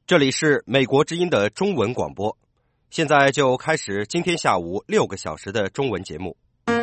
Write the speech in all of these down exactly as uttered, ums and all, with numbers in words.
这里是美国之音的中文广播，现在就开始今天下午六个小时的中文节目。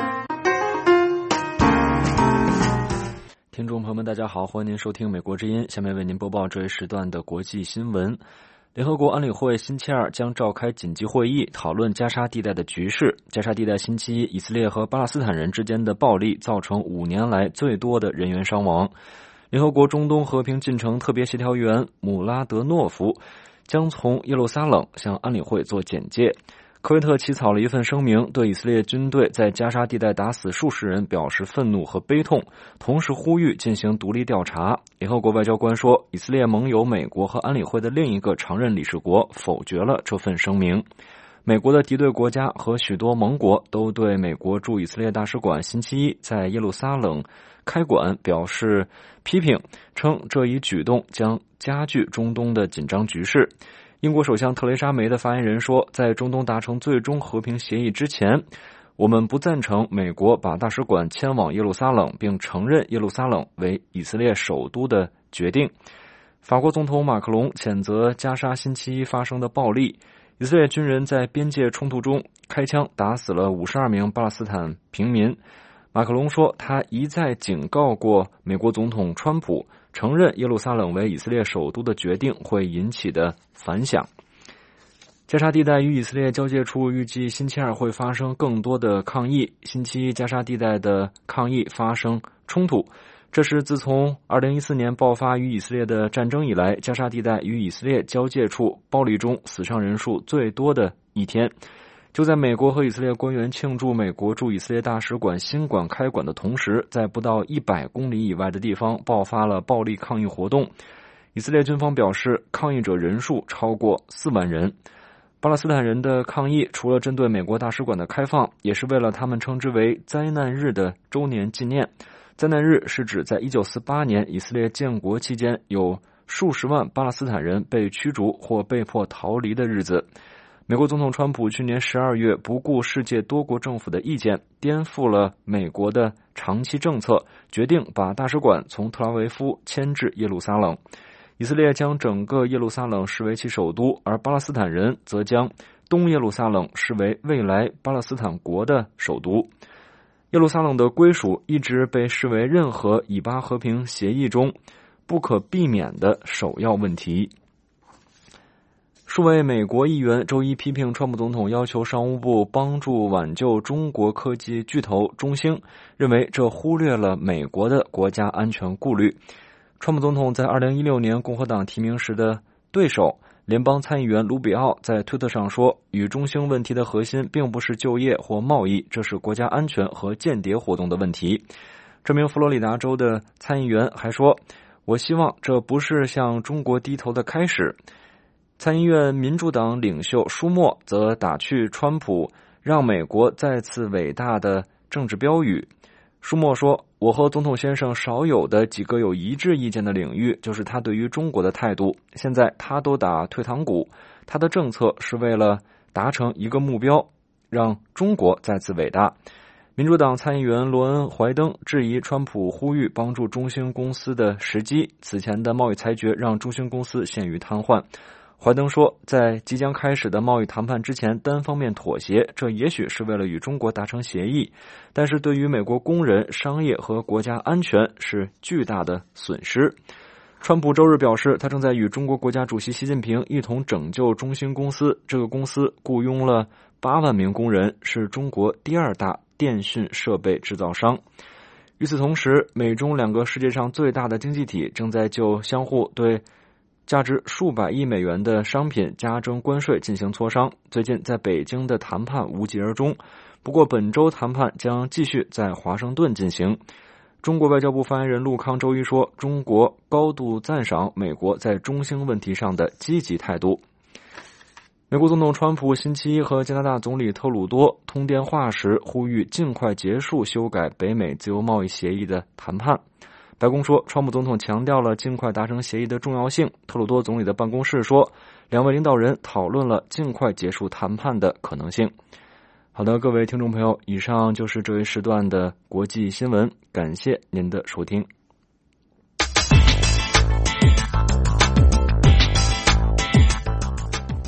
听众朋友们大家好，欢迎您收听美国之音，下面为您播报这一时段的国际新闻。联合国安理会星期二将召开紧急会议，讨论加沙地带的局势。加沙地带星期一以色列和巴勒斯坦人之间的暴力造成五年来最多的人员伤亡。联合国中东和平进程特别协调员姆拉德诺夫将从耶路撒冷向安理会做简介。科威特起草了一份声明，对以色列军队在加沙地带打死数十人表示愤怒和悲痛，同时呼吁进行独立调查。联合国外交官说，以色列盟友美国和安理会的另一个常任理事国否决了这份声明。美国的敌对国家和许多盟国都对美国驻以色列大使馆星期一在耶路撒冷开馆表示批评，称这一举动将加剧中东的紧张局势。英国首相特蕾莎梅的发言人说，在中东达成最终和平协议之前，我们不赞成美国把大使馆迁往耶路撒冷并承认耶路撒冷为以色列首都的决定。法国总统马克龙谴责加沙星期一发生的暴力，以色列军人在边界冲突中开枪打死了五十二名巴勒斯坦平民。马克龙说，他一再警告过美国总统川普，承认耶路撒冷为以色列首都的决定会引起的反响。加沙地带与以色列交界处预计星期二会发生更多的抗议，星期一加沙地带的抗议发生冲突，这是自从二零一四年爆发与以色列的战争以来，加沙地带与以色列交界处暴力中死伤人数最多的一天。就在美国和以色列官员庆祝美国驻以色列大使馆新馆开馆的同时，在不到一百公里以外的地方爆发了暴力抗议活动。以色列军方表示，抗议者人数超过四万人。巴勒斯坦人的抗议除了针对美国大使馆的开放，也是为了他们称之为灾难日的周年纪念。灾难日是指在一九四八年以色列建国期间有数十万巴勒斯坦人被驱逐或被迫逃离的日子。美国总统川普去年十二月不顾世界多国政府的意见，颠覆了美国的长期政策，决定把大使馆从特拉维夫迁至耶路撒冷。以色列将整个耶路撒冷视为其首都，而巴勒斯坦人则将东耶路撒冷视为未来巴勒斯坦国的首都。耶路撒冷的归属一直被视为任何以巴和平协议中不可避免的首要问题。数位美国议员周一批评川普总统要求商务部帮助挽救中国科技巨头中兴，认为这忽略了美国的国家安全顾虑。川普总统在二零一六年共和党提名时的对手联邦参议员卢比奥在推特上说，与中兴问题的核心并不是就业或贸易，这是国家安全和间谍活动的问题。这名佛罗里达州的参议员还说，我希望这不是向中国低头的开始。参议院民主党领袖舒默则打趣川普让美国再次伟大的政治标语。舒默说，我和总统先生少有的几个有一致意见的领域就是他对于中国的态度，现在他都打退堂鼓，他的政策是为了达成一个目标，让中国再次伟大。民主党参议员罗恩·怀登质疑川普呼吁帮助中兴公司的时机，此前的贸易裁决让中兴公司陷于瘫痪。怀登说，在即将开始的贸易谈判之前单方面妥协，这也许是为了与中国达成协议，但是对于美国工人、商业和国家安全是巨大的损失。川普周日表示，他正在与中国国家主席习近平一同拯救中兴公司，这个公司雇佣了八万名工人，是中国第二大电讯设备制造商。与此同时，美中两个世界上最大的经济体正在就相互对价值数百亿美元的商品加征关税进行磋商。最近在北京的谈判无疾而终，不过本周谈判将继续在华盛顿进行。中国外交部发言人陆康周一说，中国高度赞赏美国在中兴问题上的积极态度。美国总统川普星期一和加拿大总理特鲁多通电话时呼吁尽快结束修改北美自由贸易协议的谈判。白宫说，川普总统强调了尽快达成协议的重要性。特鲁多总理的办公室说，两位领导人讨论了尽快结束谈判的可能性。好的，各位听众朋友，以上就是这一时段的国际新闻，感谢您的收听。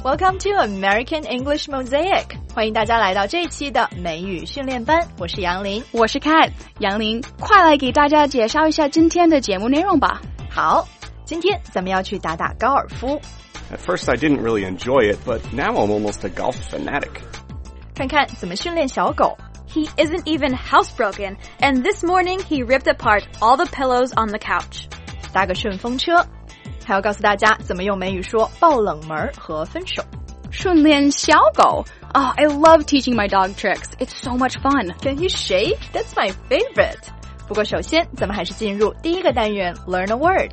Welcome to American English Mosaic， 欢迎大家来到这一期的美语训练班，我是杨林， 我是 Kat， 杨林，快来给大家介绍一下今天的节目内容吧。 好，今天咱们要去打打高尔夫。 At first I didn't really enjoy it, but now I'm almost a golf fanatic. 看看怎么训练小狗。 He isn't even housebroken, and this morning he ripped apart all the pillows on the couch. 搭个顺风车，还要告诉大家怎么用美语说爆冷门和分手。 训练小狗 Oh, I love teaching my dog tricks. It's so much fun. Can you shake? That's my favorite. 不过首先咱们还是进入第一个单元 Learn a word.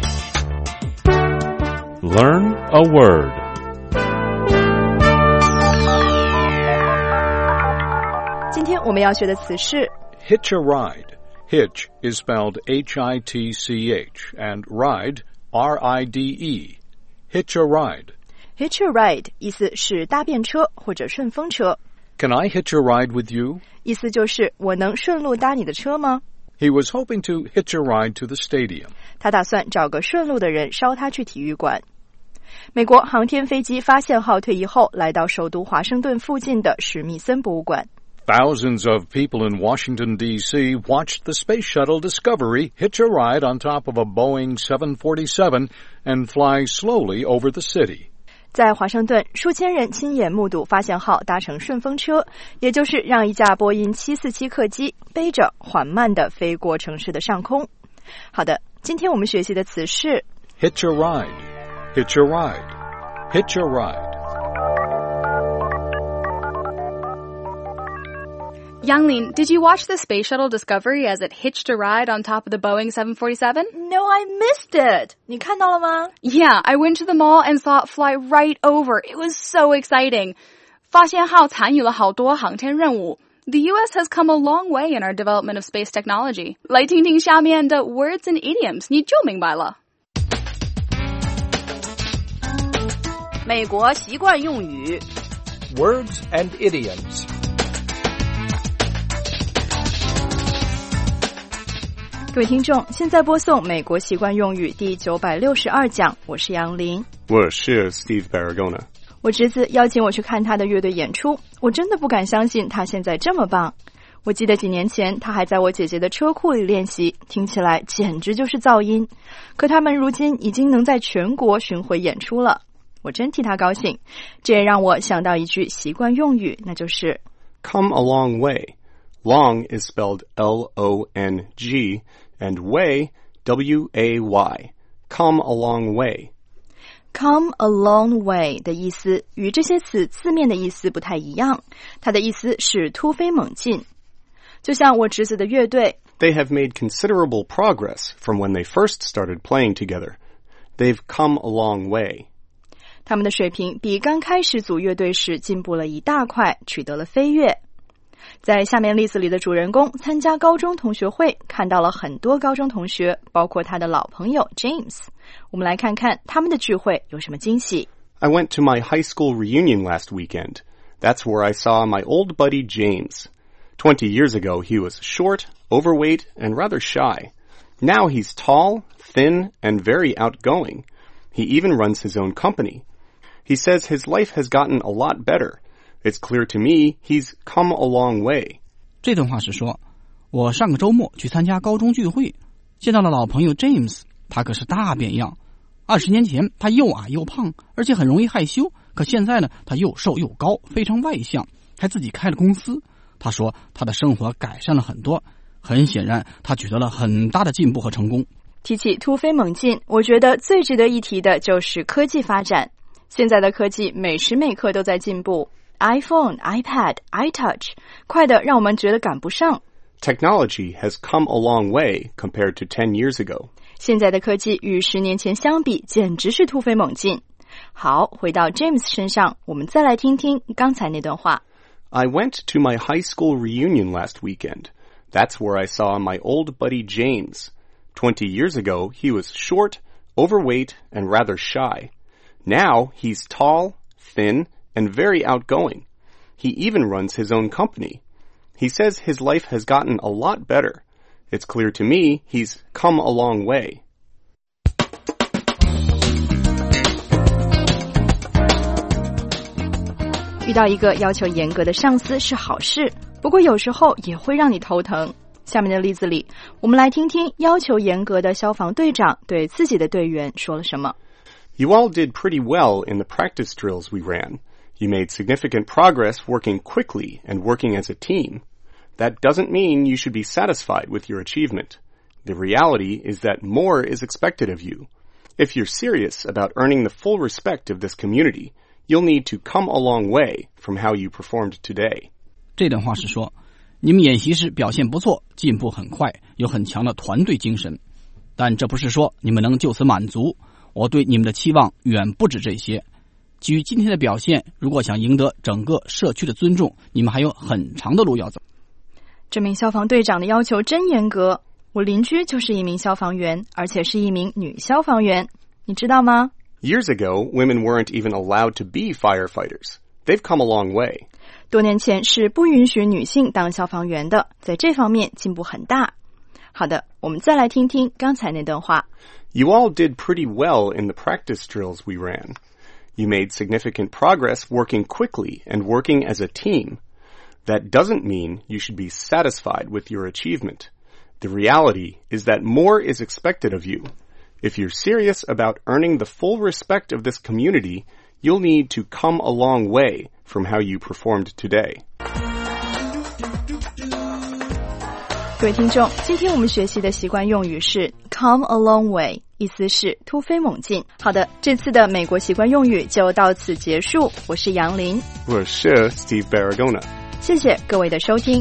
Learn a word. 今天我们要学的词是 Hitch a ride. Hitch is spelled H I T C H and ride, R I D E. Hitch a ride. Hitch a ride 意思是搭便车或者顺风车。 Can I hitch a ride with you? 意思就是我能顺路搭你的车吗？ He was hoping to hitch a ride to the stadium. 他打算找个顺路的人捎他去体育馆。美国航天飞机发现号退役后，来到首都华盛顿附近的史密森博物馆。 Thousands of people in Washington, D C watched the space shuttle Discovery hitch a ride on top of a Boeing seven forty-seven and fly slowly over the city. 在华盛顿，数千人亲眼目睹发现号搭乘顺风车，也就是让一架波音七四七客机背着缓慢地飞过城市的上空。好的，今天我们学习的词是 Hitch a ride, hitch a ride, hitch a ride.Younglin, did you watch the Space Shuttle Discovery as it hitched a ride on top of the Boeing seven forty-seven? No, I missed it. 你看到了吗？ Yeah, I went to the mall and saw it fly right over. It was so exciting. 发现号参与了好多航天任务。The U S has come a long way in our development of space technology. 来听听下面的 words and idioms, 你就明白了。 美国习惯用语 Words and idioms. 各位听众，现在播送美国习惯用语第九百六十二讲，我是杨林， 我是 Steve Baragona。 我侄子邀请我去看他的乐队演出，我真的不敢相信他现在这么棒。我记得几年前他还在我姐姐的车库里练习，听起来简直就是噪音。可他们如今已经能在全国巡回演出了，我真替他高兴。这也让我想到一句习惯用语，那就是 Come a long way.Long is spelled L O N G.And way, W A Y. Come a long way. Come a long way 的意思与这些词字面的意思不太一样，它的意思是突飞猛进。就像我侄子的乐队 They have made considerable progress from when they first started playing together. They've come a long way. 他们的水平比刚开始组乐队时进步了一大块，取得了飞跃。在下面例子里的主人公参加高中同学会，看到了很多高中同学，包括他的老朋友 James。 我们来看看他们的聚会有什么惊喜。 I went to my high school reunion last weekend. That's where I saw my old buddy James. Twenty years ago, he was short, overweight, and rather shy. Now he's tall, thin, and very outgoing. He even runs his own company. He says his life has gotten a lot better.It's clear to me he's come a long way. 这段话是说，我上个周末去参加高中聚会，见到了老朋友 James， 他可是大变样。二十年前他又矮又胖，而且很容易害羞，可现在呢，他又瘦又高，非常外向，还自己开了公司。他说他的生活改善了很多，很显然他取得了很大的进步和成功。 提起突飞猛进，我觉得最值得一提的就是科技发展。现在的科技每时每刻都在进步。iPhone, iPad, iTouch, 快的让我们觉得赶不上。 Technology has come a long way compared to ten years ago. 现在的科技与十年前相比，简直是突飞猛进。好，回到 James 身上，我们再来听听刚才那段话。 I went to my high school reunion last weekend. That's where I saw my old buddy James. Twenty years ago, he was short, overweight, and rather shy. Now he's tall, thin,and very outgoing. He even runs his own company. He says his life has gotten a lot better. It's clear to me he's come a long way. 遇到一个要求严格的上司是好事，不过有时候也会让你头疼。下面的例子里，我们来听听要求严格的消防队长对自己的队员说了什么。 You all did pretty well in the practice drills we ran. You made significant progress working quickly and working as a team. That doesn't mean you should be satisfied with your achievement. The reality is that more is expected of you. If you're serious about earning the full respect of this community, you'll need to come a long way from how you performed today. 这段话是说，你们演习时表现不错，进步很快，有很强的团队精神。但这不是说你们能就此满足，我对你们的期望远不止这些。基于今天的表现，如果想赢得整个社区的尊重，你们还有很长的路要走。 这名消防队长的要求真严格，我邻居就是一名消防员，而且是一名女消防员，你知道吗？ Years ago, women weren't even allowed to be firefighters. They've come a long way. 多年前是不允许女性当消防员的，在这方面进步很大。好的，我们再来听听刚才那段话。 You all did pretty well in the practice drills we ran. You made significant progress working quickly and working as a team. That doesn't mean you should be satisfied with your achievement. The reality is that more is expected of you. If you're serious about earning the full respect of this community, you'll need to come a long way from how you performed today. 各位听众，今天我们学习的习惯用语是 come a long way， 意思是突飞猛进。好的，这次的美国习惯用语就到此结束。我是杨林， 我是 Steve Baragona。 谢谢各位的收听。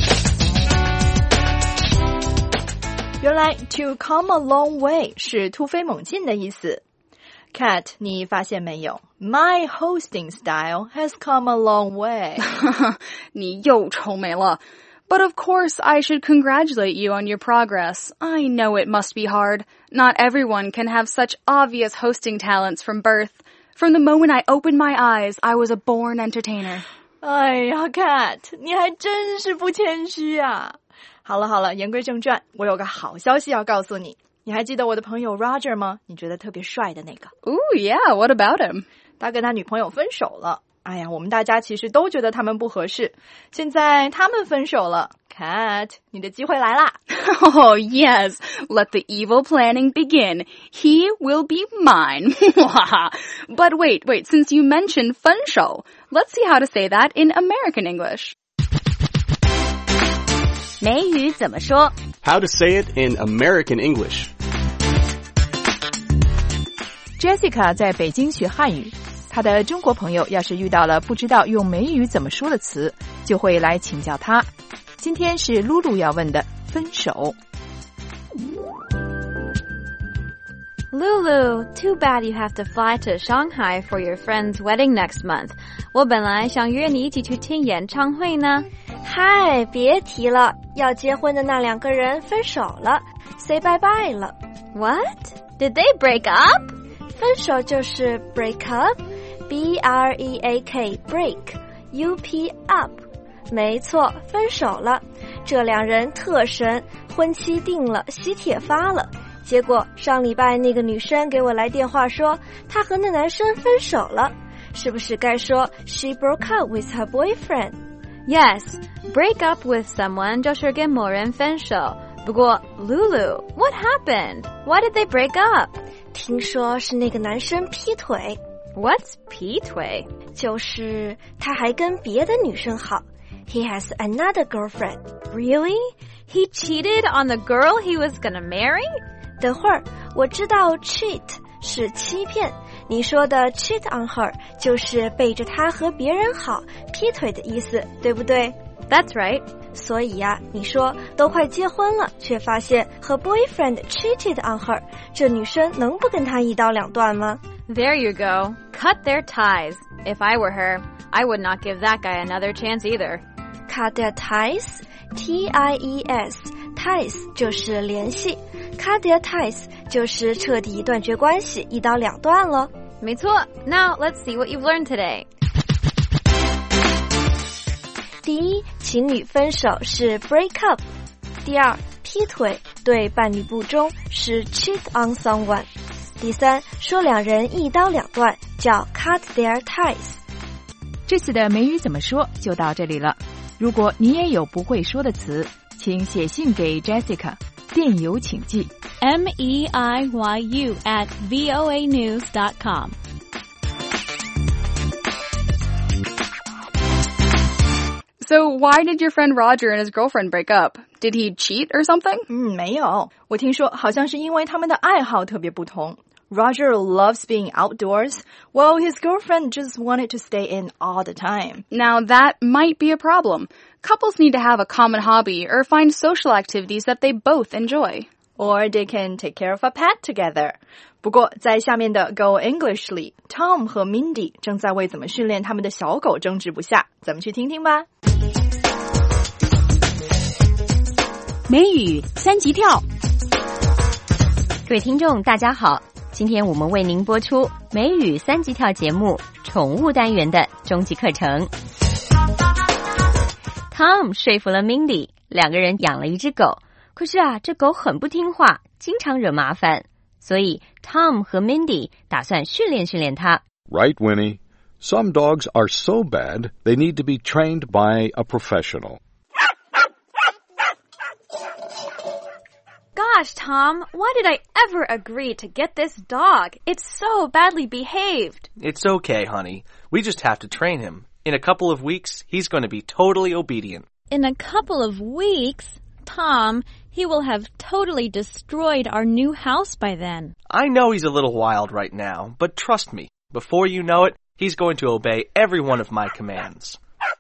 原来 to come a long way 是突飞猛进的意思。Kat， 你发现没有 ？My hosting style has come a long way 。 你又愁眉了。But of course, I should congratulate you on your progress. I know it must be hard. Not everyone can have such obvious hosting talents from birth. From the moment I opened my eyes, I was a born entertainer. 哎呀 ，Kat， 你还真是不谦虚啊！好了好了，言归正传，我有个好消息要告诉你。你还记得我的朋友 Roger 吗？你觉得特别帅的那个 Ooh, yeah, what about him? 他跟他女朋友分手了。哎呀，我们大家其实都觉得他们不合适。现在他们分手了 ，Kat， 你的机会来啦 Oh, yes. Let the evil planning begin. He will be mine. But wait, wait, since you mentioned 分手, let's see how to say that in American English. 美语怎么说 How to say it in American English. Jessica 在北京学汉语，她的中国朋友要是遇到了不知道用美语怎么说的词，就会来请教她。今天是露露要问的分手。 Lulu, too bad you have to fly to Shanghai for your friend's wedding next month. 我本来想约你一起去听演唱会呢。 嗨，别提了，要结婚的那两个人分手了 ，say bye bye 了。 What? Did they break up? 分手就是 break up，B R E A K break，U P up。没错，分手了。这两人特神，婚期定了，喜帖发了。结果上礼拜那个女生给我来电话说，她和那男生分手了，是不是该说 she broke up with her boyfriend？ Yes, break up with someone 就是跟某人分手。不过 Lulu, what happened? Why did they break up? 听说是那个男生劈腿。 What's 劈腿？ 就是他还跟别的女生好。He has another girlfriend. Really? He cheated on the girl he was gonna marry? 等会儿，我知道 cheat 是欺骗，你说的 cheat on her 就是背着她和别人好，劈腿的意思，对不对？ That's right. 所以呀、啊，你说都快结婚了，却发现和 boyfriend cheated on her， 这女生能不跟他一刀两断吗？ There you go. Cut their ties. If I were her, I would not give that guy another chance either. Cut their ties? T I E S. Ties 就是联系。Cut their ties 就是彻底断绝关系，一刀两断了。 没错。Now let's see what you've learned today. 第一，情侣分手是 break up。第二，劈腿对伴侣不忠是 cheat on someone。第三，说两人一刀两断叫 cut their ties。 这次的美语怎么说就到这里了。如果你也有不会说的词，请写信给 Jessica， 电邮请寄 M E I Y U at V O A news dot com。 So why did your friend Roger and his girlfriend break up? Did he cheat or something? 嗯，没有，我听说好像是因为他们的爱好特别不同。Roger loves being outdoors, while his girlfriend just wanted to stay in all the time. Now that might be a problem. Couples need to have a common hobby or find social activities that they both enjoy. Or they can take care of a pet together. 不过在下面的 Go English 里 Tom 和 Mindy 正在为怎么训练他们的小狗争执不下，咱们去听听吧。 美语三级跳。 各位听众大家好，今天我们为您播出美语三级跳节目宠物单元的终极课程。Tom 说服了 Mindy， 两个人养了一只狗，可是啊，这狗很不听话，经常惹麻烦，所以 Tom 和 Mindy 打算训练训练它。 Right, Winnie. Some dogs are so bad, they need to be trained by a professional. Gosh, Tom, why did I ever agree to get this dog? It's so badly behaved. It's okay, honey. We just have to train him. In a couple of weeks, he's going to be totally obedient. In a couple of weeks? Tom, he will have totally destroyed our new house by then. I know he's a little wild right now, but trust me, before you know it, he's going to obey every one of my commands.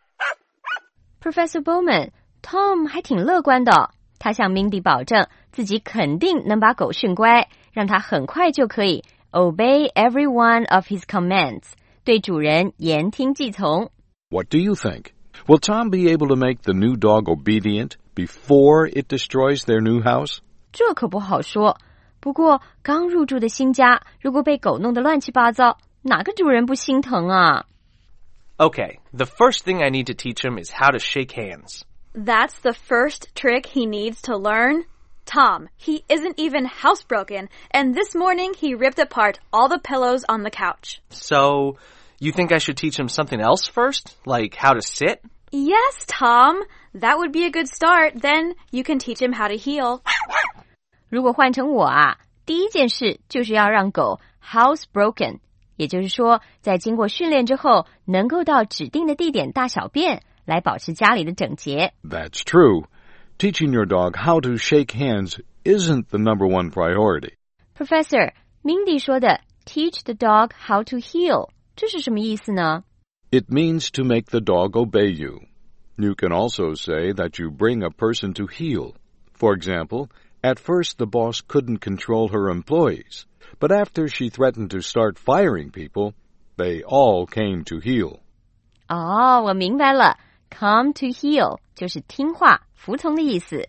Professor Bowman, Tom 还挺乐观的，他向 Mindy 保证自己肯定能把狗训乖，让它很快就可以 obey every one of his commands， 对主人言听计从。 What do you think? Will Tom be able to make the new dog obedient before it destroys their new house? 这可不好说，不过刚入住的新家如果被狗弄得乱七八糟，哪个主人不心疼啊？ Okay, the first thing I need to teach him is how to shake hands. That's the first trick he needs to learn? Tom, he isn't even housebroken, and this morning he ripped apart all the pillows on the couch. So, you think I should teach him something else first? Like how to sit? Yes, Tom. That would be a good start. Then you can teach him how to heel. 如果换成我啊，第一件事就是要让狗 housebroken， 也就是说，在经过训练之后，能够到指定的地点大小便，来保持家里的整洁。 That's true. Teaching your dog how to shake hands isn't the number one priority. Professor, Mindy 说的 teach the dog how to heel， 这是什么意思呢？ It means to make the dog obey you. You can also say that you bring a person to heel. For example, at first the boss couldn't control her employees, but after she threatened to start firing people, they all came to heel. 哦，我明白了。Come to heel 就是听话、服从的意思。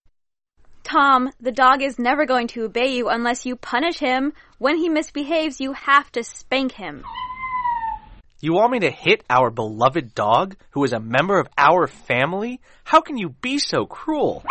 Tom, the dog is never going to obey you unless you punish him. When he misbehaves, you have to spank him. You want me to hit our beloved dog, who is a member of our family? How can you be so cruel?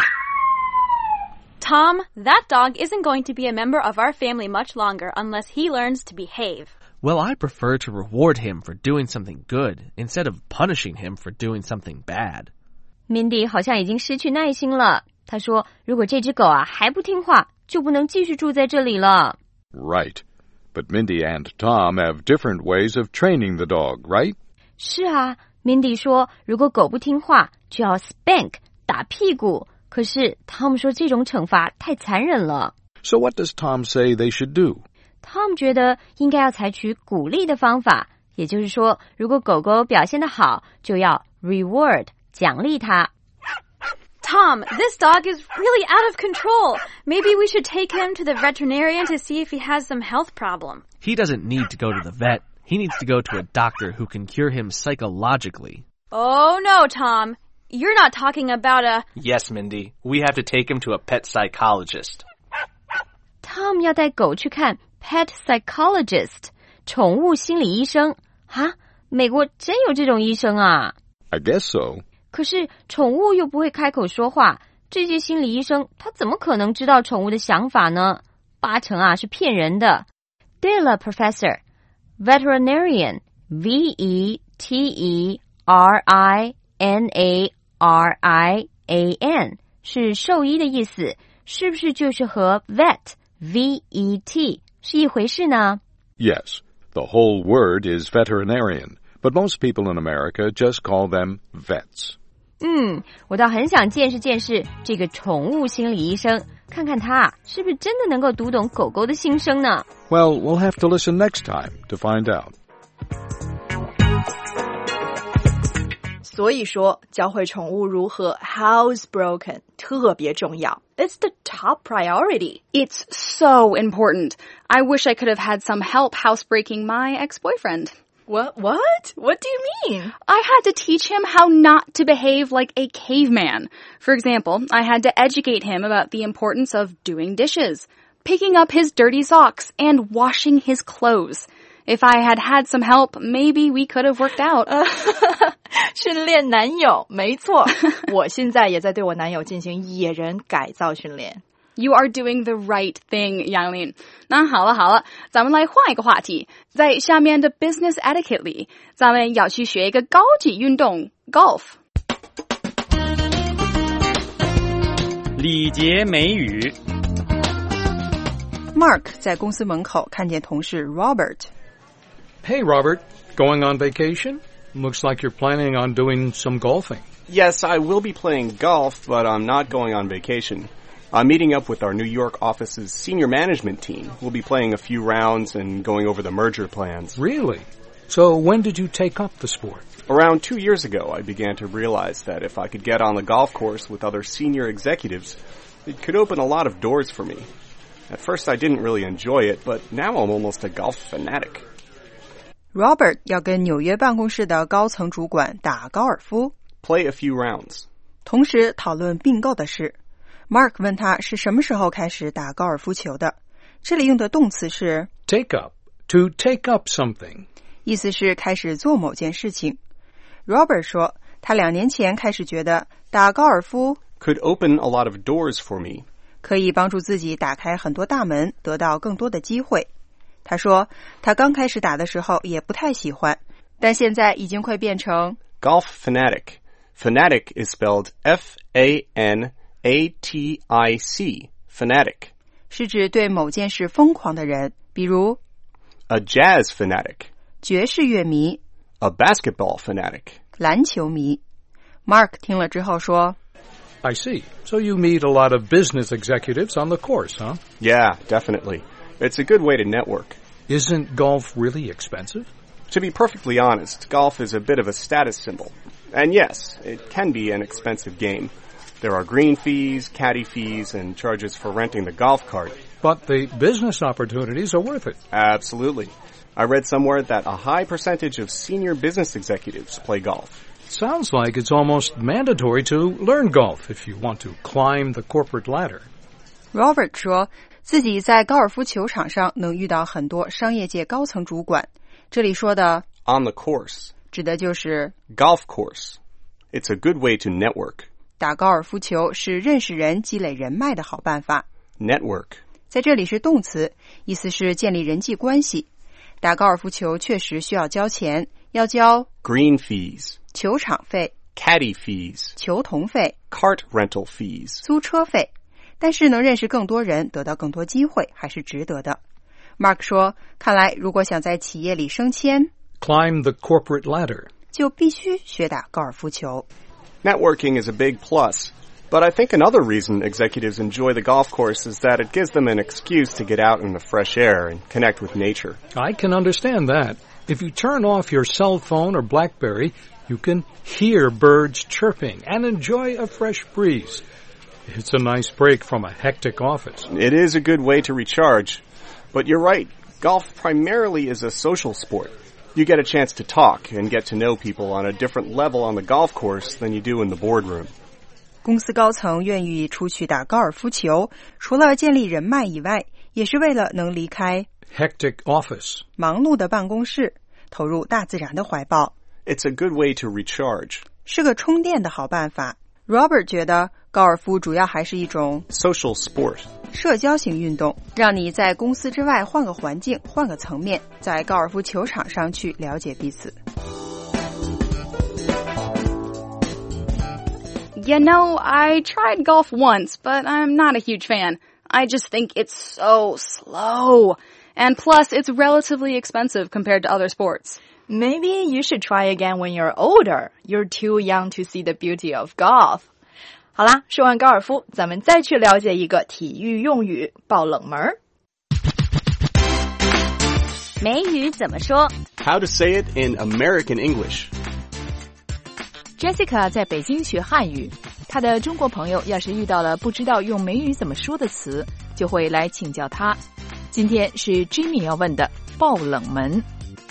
Tom, that dog isn't going to be a member of our family much longer unless he learns to behave. Well, I prefer to reward him for doing something good instead of punishing him for doing something bad. Mindy 好像已经失去耐心了。她说，如果这只狗啊还不听话，就不能继续住在这里了。 Right. But Mindy and Tom have different ways of training the dog, right? 是啊， Mindy 说，如果狗不听话，就要 spank 打屁股。可是 Tom 说这种惩罚太残忍了。 So what does Tom say they should do? Tom 觉得应该要采取鼓励的方法，也就是说，如果狗狗表现得好，就要 reward 奖励它。 Tom, this dog is really out of control. Maybe we should take him to the veterinarian to see if he has some health problem. He doesn't need to go to the vet. He needs to go to a doctor who can cure him psychologically. Oh, no, Tom. You're not talking about a... Yes, Mindy. We have to take him to a pet psychologist. Tom 要带狗去看 pet psychologist 宠物心理医生啊？美国真有这种医生啊？ I guess so. 可是宠物又不会开口说话，这些心理医生他怎么可能知道宠物的想法呢？八成啊是骗人的。对了 Professor, veterinarian, V E T E R I N A R I A N 是兽医的意思，是不是就是和 vet V E T 是一回事呢？ Yes, the whole word is veterinarian, but most people in America just call them vets. 嗯，我倒很想见识见识这个宠物心理医生，看看他是不是真的能够读懂狗狗的心声呢？ Well, we'll have to listen next time to find out. 所以说，教会宠物如何 housebroken 特别重要。It's the top priority. It's so important. I wish I could have had some help housebreaking my ex-boyfriend. What? What? What do you mean? I had to teach him how not to behave like a caveman. For example, I had to educate him about the importance of doing dishes, picking up his dirty socks, and washing his clothes. If I had had some help, maybe we could have worked out. 训练男友，没错。我现在也在对我男友进行野人改造训练。 You are doing the right thing, Yang Lin. 那好了好了，咱们来换一个话题。在下面的 business etiquette 里，咱们要去学一个高级运动 golf。 礼节美语。 Mark 在公司门口看见同事 Robert。Hey, Robert, going on vacation? Looks like you're planning on doing some golfing. Yes, I will be playing golf, but I'm not going on vacation. I'm meeting up with our New York office's senior management team. We'll be playing a few rounds and going over the merger plans. Really? So when did you take up the sport? Around two years ago, I began to realize that if I could get on the golf course with other senior executives, it could open a lot of doors for me. At first, I didn't really enjoy it, but now I'm almost a golf fanatic. Robert 要跟纽约办公室的高层主管打高尔夫 Play a few rounds. 同时讨论并购的事。Mark 问他是什么时候开始打高尔夫球的，这里用的动词是 take up, to take up something. 意思是开始做某件事情。Robert 说他两年前开始觉得打高尔夫 could open a lot of doors for me. 可以帮助自己打开很多大门，得到更多的机会。他说他刚开始打的时候也不太喜欢，但现在已经快变成 golf fanatic. Fanatic is spelled F A N A T I C, fanatic. 是指对某件事疯狂的人，比如 a jazz fanatic. 爵士乐迷 a basketball fanatic. 篮球迷。Mark 听了之后说 I see. So you meet a lot of business executives on the course, huh? Yeah, definitely. It's a good way to network. Isn't golf really expensive? To be perfectly honest, golf is a bit of a status symbol. And yes, it can be an expensive game. There are green fees, caddy fees, and charges for renting the golf cart. But the business opportunities are worth it. Absolutely. I read somewhere that a high percentage of senior business executives play golf. Sounds like it's almost mandatory to learn golf if you want to climb the corporate ladder. Robert 说自己在高尔夫球场上能遇到很多商业界高层主管。这里说的 on the course 指的就是 golf course. It's a good way to network. 打高尔夫球是认识人、积累人脉的好办法。 Network 在这里是动词，意思是建立人际关系。打高尔夫球确实需要交钱，要交 green fees, 球场费 caddy fees, 球童费 cart rental fees, 租车费。但是能认识更多人，得到更多机会，还是值得的。Mark 说，看来如果想在企业里升迁 climb the corporate ladder, 就必须学打高尔夫球。 Networking is a big plus, but I think another reason executives enjoy the golf course is that it gives them an excuse to get out in the fresh air and connect with nature. I can understand that. If you turn off your cell phone or BlackBerry, you can hear birds chirping and enjoy a fresh breeze. It's a nice break from a hectic office. It is a good way to recharge. But you're right, golf primarily is a social sport. You get a chance to talk and get to know people on a different level on the golf course than you do in the boardroom. 公司高层愿意出去打高尔夫球，除了建立人脉以外，也是为了能离开 hectic office 忙碌的办公室，投入大自然的怀抱。 It's a good way to recharge. 是个充电的好办法。Robert 觉得高尔夫主要还是一种 social sport. 社交型运动，让你在公司之外换个环境，换个层面，在高尔夫球场上去了解彼此。 You know, I tried golf once, but I'm not a huge fan. I just think it's so slow. And plus, it's relatively expensive compared to other sports. Maybe you should try again when you're older. You're too young to see the beauty of golf. 好啦，说完高尔夫，咱们再去了解一个体育用语——爆冷门。 美语怎么说 How to say it in American English. Jessica 在北京学汉语，她的中国朋友要是遇到了不知道用美语怎么说的词，就会来请教她。今天是 Jimmy 要问的爆冷门。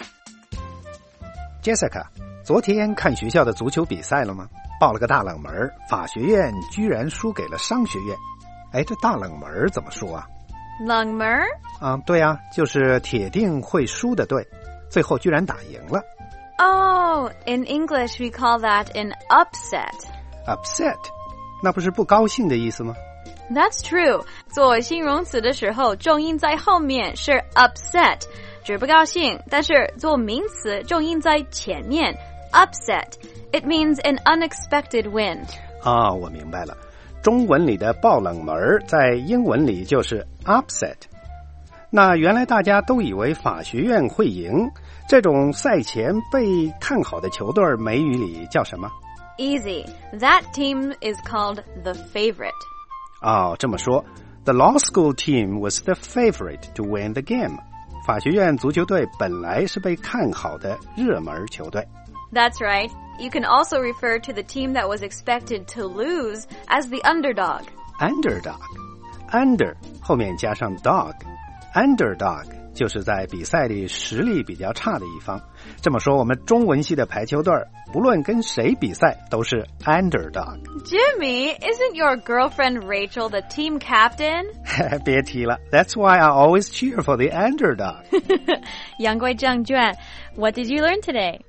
Jessica， 昨天看学校的足球比赛了吗？爆了个大冷门，法学院居然输给了商学院。哎，这大冷门怎么说啊？ 冷门？ 啊，对啊，就是铁定会输的队，最后居然打赢了。 Oh, in English we call that an upset. Upset? 那不是不高兴的意思吗？ That's true. 做形容词的时候，重音在后面是 upset， 指不高兴，但是做名词，重音在前面 upset. It means an unexpected win. 啊，我明白了。中文里的爆冷门在英文里就是 upset。那原来大家都以为法学院会赢，这种赛前被看好的球队美语里叫什么？ Easy. That team is called the favorite. 哦，这么说 The law school team was the favorite to win the game. 法学院足球队本来是被看好的热门球队。 That's right. You can also refer to the team that was expected to lose as the underdog. Underdog. Under 后面加上 dog.Underdog 就是在比赛里实力比较差的一方。这么说，我们中文系的排球队不论跟谁比赛都是 underdog. Jimmy, isn't your girlfriend Rachel the team captain? 别提了 That's why I always cheer for the underdog. 言归正传 What did you learn today?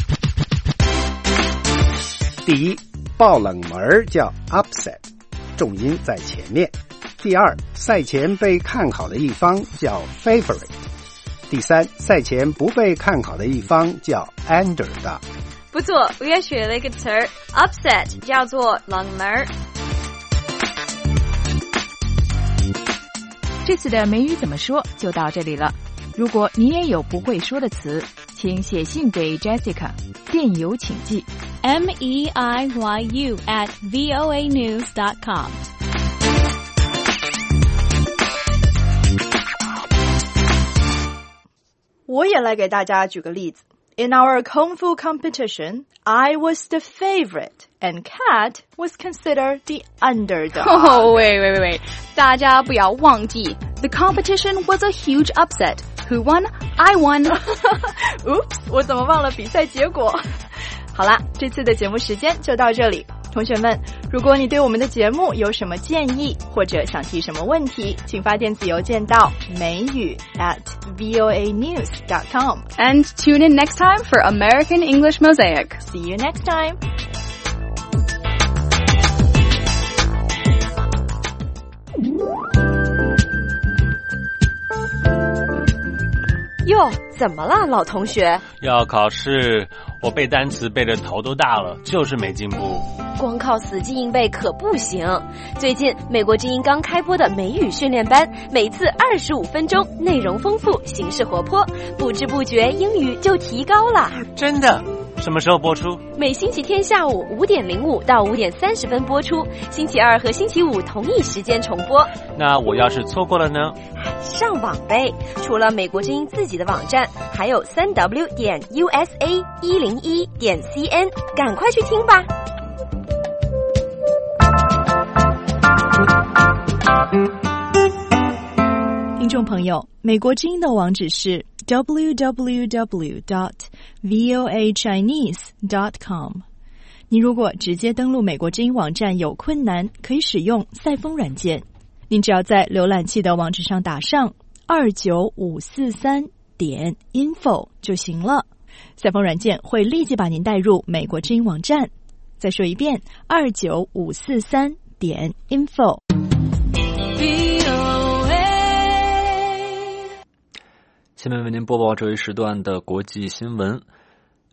第一，爆冷门叫 upset， 重音在前面。第二，赛前被看好的一方叫 favorite。第三，赛前不被看好的一方叫 underdog。 不错，我也学了一个词儿 upset， 叫做冷门。 这次的美语怎么说就到这里了。如果你也有不会说的词，请写信给 Jessica， 电邮请寄 M E I Y U at V O A news dot com。 我也来给大家举个例子。In our Kung Fu competition, I was the favorite, and Kat was considered the underdog. Oh, wait, wait, wait, wait. 大家不要忘记 The competition was a huge upset. Who won? I won. Oops, 我怎么忘了比赛结果？好啦，这次的节目时间就到这里。同学们，如果你对我们的节目有什么建议，或者想提什么问题，请发电子邮件到美语 at V O A news dot com. And tune in next time for American English Mosaic. See you next time. 哟，怎么了，老同学？ 要考试，我背单词背得头都大了，就是没进步。 光靠死记硬背可不行。最近美国之音刚开播的美语训练班，每次二十五分钟，内容丰富，形式活泼，不知不觉英语就提高了。 真的？什么时候播出？ 每星期天下午五点零五到五点三十分播出，星期二和星期五同一时间重播。 那我要是错过了呢？ 上网呗，除了美国之音自己的网站，还有三 w 点 U S A 一零一点 C N， 赶快去听吧。 听众朋友，美国之音的网址是 w w w dot v o a chinese dot com。 你如果直接登录美国之音网站有困难，可以使用赛风软件。您只要在浏览器的网址上打上二九五四三点 info 就行了，赛风软件会立即把您带入美国之音网站。再说一遍，二九五四三点 info。 下面为您播报这一时段的国际新闻。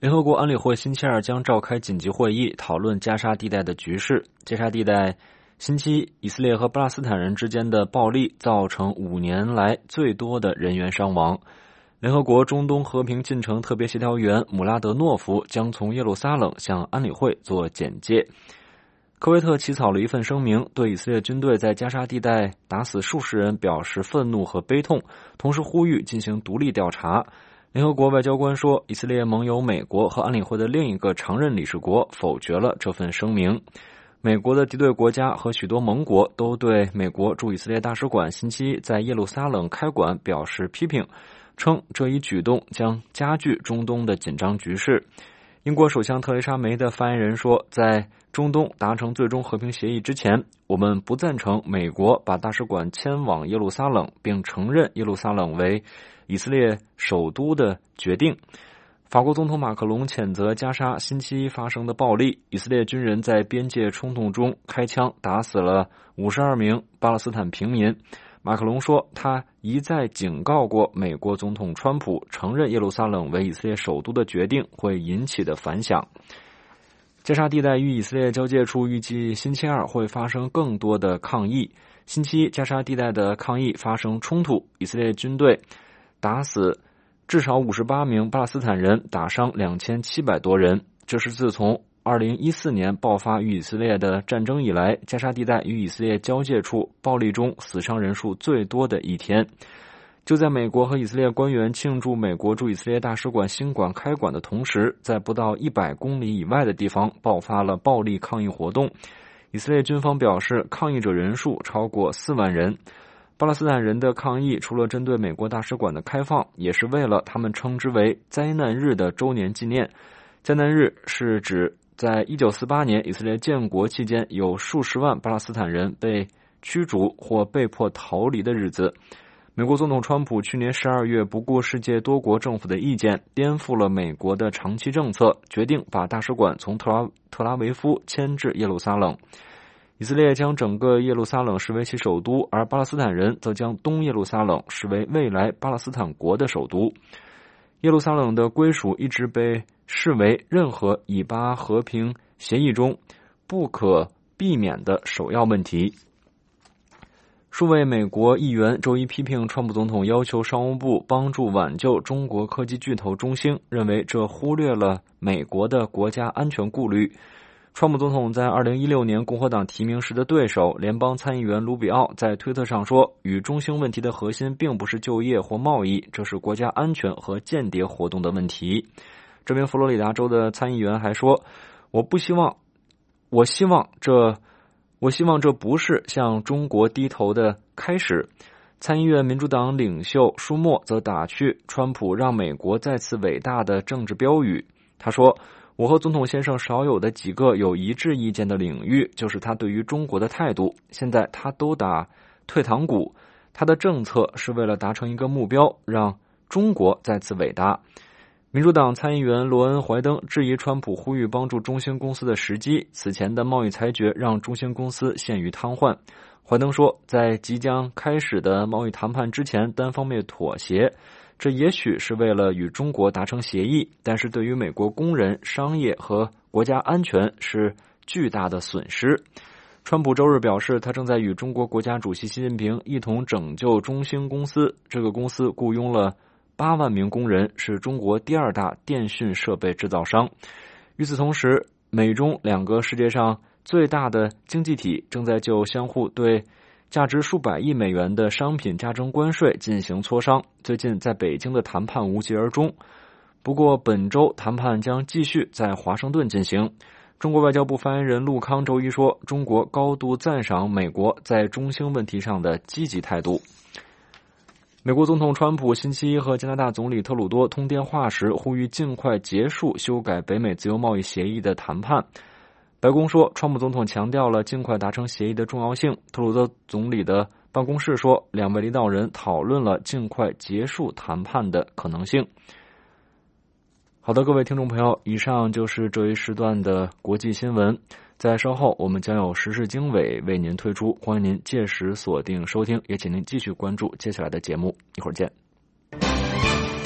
联合国安理会星期二将召开紧急会议，讨论加沙地带的局势。加沙地带星期一，以色列和巴勒斯坦人之间的暴力造成五年来最多的人员伤亡。联合国中东和平进程特别协调员姆拉德诺夫将从耶路撒冷向安理会做简介。科威特起草了一份声明，对以色列军队在加沙地带打死数十人表示愤怒和悲痛，同时呼吁进行独立调查。联合国外交官说，以色列盟友美国和安理会的另一个常任理事国否决了这份声明。美国的敌对国家和许多盟国都对美国驻以色列大使馆星期一在耶路撒冷开馆表示批评，称这一举动将加剧中东的紧张局势。英国首相特蕾莎梅的发言人说，在中东达成最终和平协议之前，我们不赞成美国把大使馆迁往耶路撒冷，并承认耶路撒冷为以色列首都的决定。法国总统马克龙谴责加沙星期一发生的暴力，以色列军人在边界冲突中开枪打死了五十二名巴勒斯坦平民。马克龙说，他一再警告过美国总统川普，承认耶路撒冷为以色列首都的决定会引起的反响。加沙地带与以色列交界处预计星期二会发生更多的抗议。星期一，加沙地带的抗议发生冲突，以色列军队打死至少五十八名巴勒斯坦人，打伤两千七百多人。这是自从二零一四年爆发与以色列的战争以来，加沙地带与以色列交界处暴力中死伤人数最多的一天。就在美国和以色列官员庆祝美国驻以色列大使馆新馆开馆的同时，在不到一百公里以外的地方爆发了暴力抗议活动。以色列军方表示，抗议者人数超过四万人。巴勒斯坦人的抗议除了针对美国大使馆的开放，也是为了他们称之为灾难日的周年纪念。灾难日是指在一九四八年以色列建国期间，有数十万巴勒斯坦人被驱逐或被迫逃离的日子。美国总统川普去年十二月不顾世界多国政府的意见，颠覆了美国的长期政策，决定把大使馆从特拉特拉维夫迁至耶路撒冷。以色列将整个耶路撒冷视为其首都，而巴勒斯坦人则将东耶路撒冷视为未来巴勒斯坦国的首都。耶路撒冷的归属一直被视为任何以巴和平协议中不可避免的首要问题。数位美国议员周一批评川普总统要求商务部帮助挽救中国科技巨头中兴，认为这忽略了美国的国家安全顾虑。川普总统在二零一六年共和党提名时的对手联邦参议员卢比奥在推特上说，与中兴问题的核心并不是就业或贸易，这是国家安全和间谍活动的问题。这名佛罗里达州的参议员还说，我不希望我希望这我希望这不是向中国低头的开始。参议院民主党领袖舒默则打趣川普让美国再次伟大的政治标语。他说，我和总统先生少有的几个有一致意见的领域，就是他对于中国的态度。现在他都打退堂鼓，他的政策是为了达成一个目标，让中国再次伟大。民主党参议员罗恩·怀登质疑川普呼吁帮助中兴公司的时机，此前的贸易裁决让中兴公司陷于瘫痪。怀登说，在即将开始的贸易谈判之前单方面妥协，这也许是为了与中国达成协议，但是对于美国工人、商业和国家安全是巨大的损失。川普周日表示，他正在与中国国家主席习近平一同拯救中兴公司。这个公司雇佣了八万名工人，是中国第二大电讯设备制造商。与此同时，美中两个世界上最大的经济体正在就相互对价值数百亿美元的商品加征关税进行磋商。最近在北京的谈判无疾而终，不过本周谈判将继续在华盛顿进行。中国外交部发言人陆康周一说，中国高度赞赏美国在中兴问题上的积极态度。美国总统川普星期一和加拿大总理特鲁多通电话时，呼吁尽快结束修改北美自由贸易协议的谈判。白宫说，川普总统强调了尽快达成协议的重要性。特鲁多总理的办公室说，两位领导人讨论了尽快结束谈判的可能性。好的，各位听众朋友，以上就是这一时段的国际新闻。在稍后我们将有时事经纬为您推出，欢迎您届时锁定收听，也请您继续关注接下来的节目。一会儿见。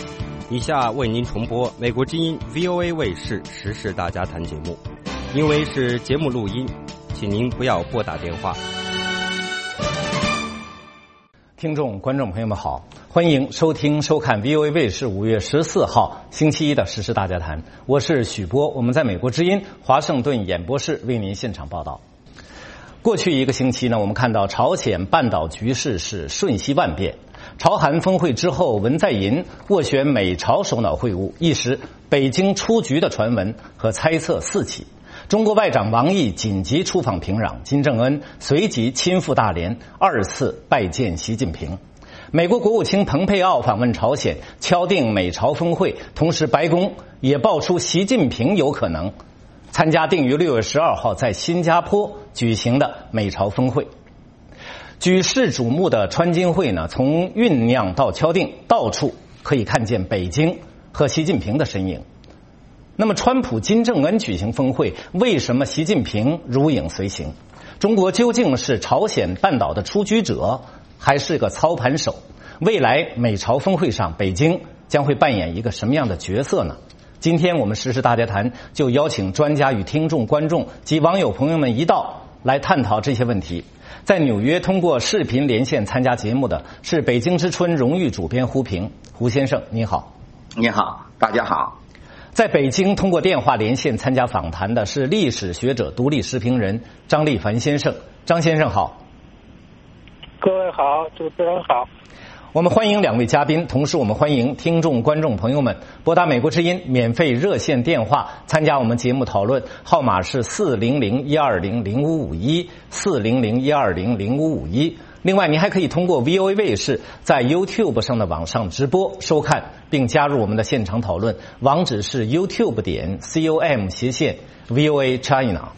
以下为您重播美国之音 V O A 卫视时事大家谈节目，因为是节目录音，请您不要拨打电话。 听众、观众朋友们好，欢迎收听、收看 V O A 卫视五月十四号星期一的时事大家谈，我是许波，我们在美国之音华盛顿演播室为您现场报道。过去一个星期呢，我们看到朝鲜半岛局势是瞬息万变。朝韩峰会之后，文在寅斡旋美朝首脑会晤，一时北京出局的传闻和猜测四起。中国外长王毅紧急出访平壤，金正恩随即亲赴大连，二次拜见习近平。美国国务卿蓬佩奥访问朝鲜，敲定美朝峰会，同时白宫也爆出习近平有可能参加定于六月十二号在新加坡举行的美朝峰会。举世瞩目的川金会呢，从酝酿到敲定，到处可以看见北京和习近平的身影。那么川普金正恩举行峰会，为什么习近平如影随形？中国究竟是朝鲜半岛的出局者，还是个操盘手？未来美朝峰会上，北京将会扮演一个什么样的角色呢？今天我们时事大家谈就邀请专家与听众、观众及网友朋友们一道来探讨这些问题。在纽约通过视频连线参加节目的是北京之春荣誉主编胡平。胡先生你好。 你好，大家好。 在北京通过电话连线参加访谈的是历史学者、独立时评人张立凡先生。张先生好。 各位好，主持人好。 我们欢迎两位嘉宾，同时我们欢迎听众、观众朋友们拨打美国之音免费热线电话参加我们节目讨论，号码是四零零一二零零五五一 四零零一二零零五五一。另外您还可以通过 V O A 卫视在 YouTube 上的网上直播收看并加入我们的现场讨论，网址是 YouTube 点 com 斜线 V O A China。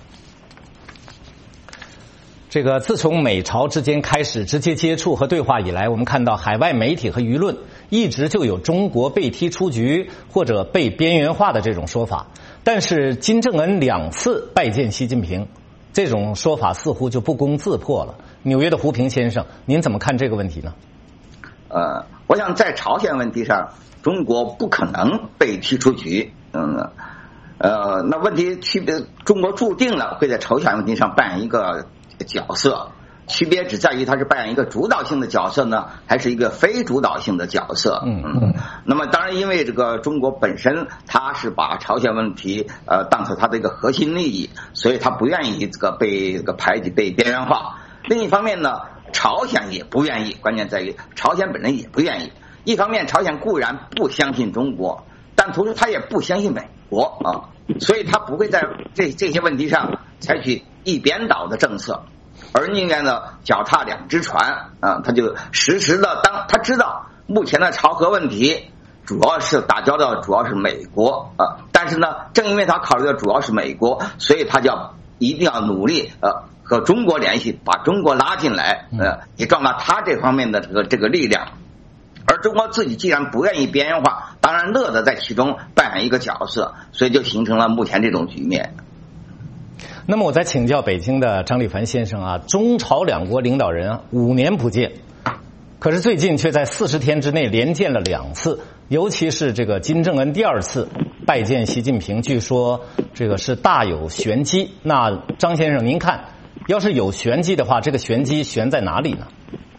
这个自从美朝之间开始直接接触和对话以来，我们看到海外媒体和舆论一直就有中国被踢出局或者被边缘化的这种说法，但是金正恩两次拜见习近平，这种说法似乎就不攻自破了。纽约的胡平先生，您怎么看这个问题呢？ 呃，我想在朝鲜问题上，中国不可能被踢出局。嗯，呃，那问题区别，中国注定了会在朝鲜问题上扮演一个角色，区别只在于它是扮演一个主导性的角色呢，还是一个非主导性的角色。嗯嗯。那么当然，因为这个中国本身它是把朝鲜问题呃当成它的一个核心利益，所以它不愿意这个被这个排挤、被边缘化。另一方面呢，朝鲜也不愿意，关键在于朝鲜本人也不愿意。一方面，朝鲜固然不相信中国，但同时他也不相信美国啊，所以他不会在这这些问题上采取一边倒的政策，而宁愿呢脚踏两只船啊，他就实时的当他知道目前的朝核问题主要是打交道主要是美国啊，但是呢，正因为他考虑的主要是美国，所以他就要一定要努力呃和中国联系，把中国拉进来，呃，也壮大他这方面的这个这个力量。而中国自己既然不愿意边缘化，当然乐得在其中扮演一个角色，所以就形成了目前这种局面。 那么我再请教北京的张立凡先生啊，中朝两国领导人五年不见，可是最近却在四十天之内连见了两次，尤其是这个金正恩第二次拜见习近平，据说这个是大有玄机。那张先生您看，要是有玄机的话，这个玄机悬在哪里呢？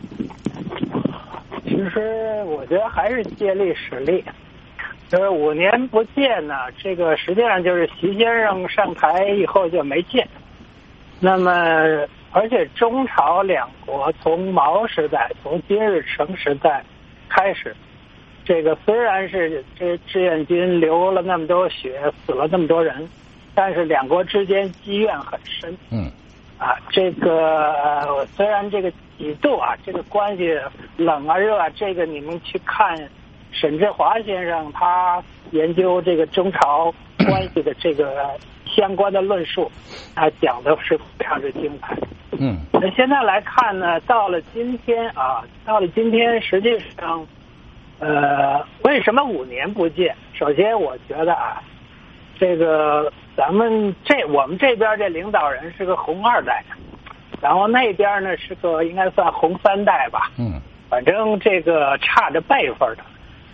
其实我觉得还是借力使力，就是五年不见呢，这个实际上就是习先生上台以后就没见。那么而且中朝两国从毛时代，从金日成时代开始，这个虽然是这志愿军流了那么多血，死了那么多人，但是两国之间积怨很深。 嗯。 啊，这个呃，虽然这个几度啊，这个关系冷啊热啊，这个你们去看沈志华先生他研究这个中朝关系的这个相关的论述，啊，讲的是非常之精彩。 嗯。 那现在来看呢，到了今天啊，到了今天，实际上，呃，为什么五年不见？首先，我觉得啊，这个。咱们这我们这边这领导人是个红二代，然后那边呢是个应该算红三代吧。 嗯， 反正这个差着辈分的。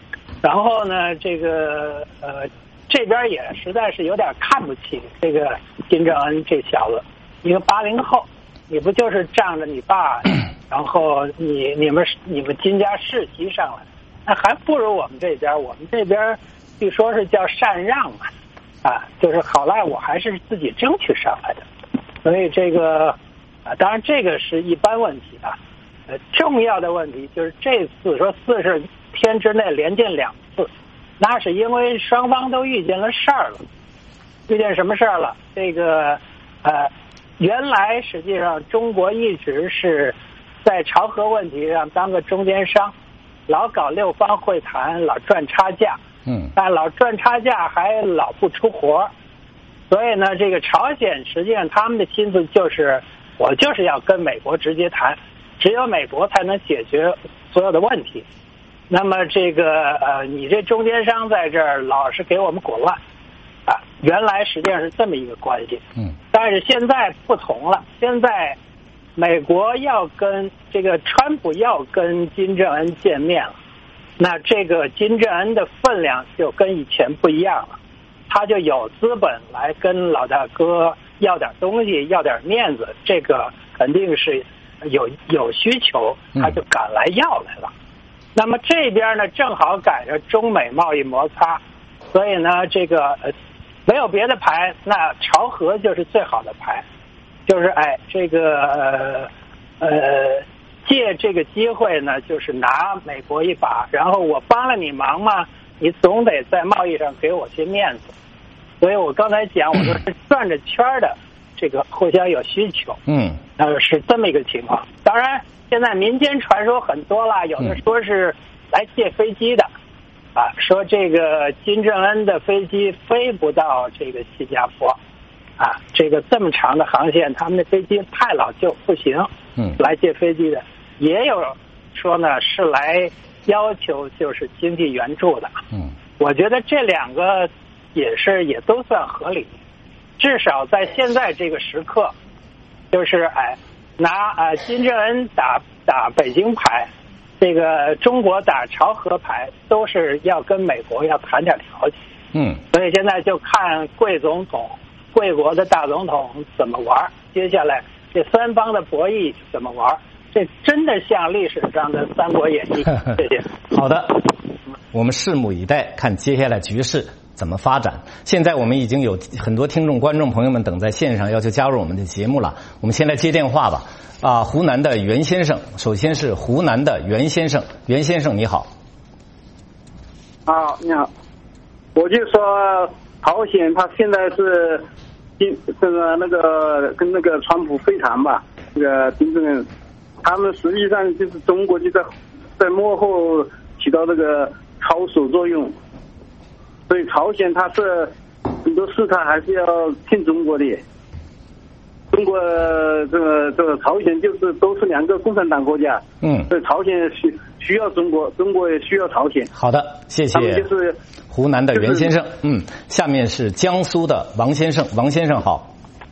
然后呢，这个呃这边也实在是有点看不起这个金正恩这小子，一个八零后，你不就是仗着你爸，然后你你们你们金家世袭上来，那还不如我们这边，我们这边据说是叫禅让嘛，啊，就是好赖我还是自己争取上来的，所以这个啊，当然这个是一般问题啊。呃，重要的问题就是这次说四十天之内连见两次，那是因为双方都遇见了事儿了。遇见什么事儿了？这个呃，原来实际上中国一直是在朝核问题上当个中间商，老搞六方会谈，老赚差价。 嗯， 但老赚差价还老不出活，所以呢，这个朝鲜实际上他们的心思就是，我就是要跟美国直接谈。只有美国才能解决所有的问题。那么这个呃，你这中间商在这儿老是给我们滚乱啊！原来实际上是这么一个关系。 嗯。 但是现在不同了，现在美国要跟这个川普要跟金正恩见面了，那这个金正恩的分量就跟以前不一样了，他就有资本来跟老大哥要点东西，要点面子，这个肯定是。有有需求，他就赶来要来了。嗯、那么这边呢，正好赶上中美贸易摩擦，所以呢，这个呃没有别的牌，那朝核就是最好的牌，就是哎，这个呃呃借这个机会呢，就是拿美国一把，然后我帮了你忙嘛，你总得在贸易上给我些面子。所以我刚才讲，我说是转着圈的。这个互相有需求， 嗯， 呃，是这么一个情况。当然，现在民间传说很多啦，有的说是来借飞机的，嗯、啊，说这个金正恩的飞机飞不到这个新加坡，啊，这个这么长的航线，他们的飞机太老旧不行， 嗯， 来借飞机的，也有说呢是来要求就是经济援助的， 嗯， 我觉得这两个也是也都算合理。至少在现在这个时刻，就是哎，拿呃金正恩打打北京牌，这个中国打朝核牌，都是要跟美国要谈点条件。 嗯， 所以现在就看贵总统、贵国的大总统怎么玩，接下来这三方的博弈怎么玩，这真的像历史上的《三国演义》这些。 好的，我们拭目以待，看接下来局势怎么发展？现在我们已经有很多听众、观众朋友们等在线上，要求加入我们的节目了。我们先来接电话吧。啊，湖南的袁先生，首先是湖南的袁先生，袁先生你好。 啊，你好，我就说朝鲜他现在是金这个那个跟那个川普会谈吧，这个金正恩，他们实际上就是中国就在在幕后起到这个操守作用。所以朝鲜它是很多事，它还是要听中国的。中国这个这个朝鲜就是都是两个共产党国家， 嗯， 所以朝鲜需需要中国，中国也需要朝鲜。 好的，谢谢。 他们就是湖南的袁先生，嗯，下面是江苏的王先生，王先生好。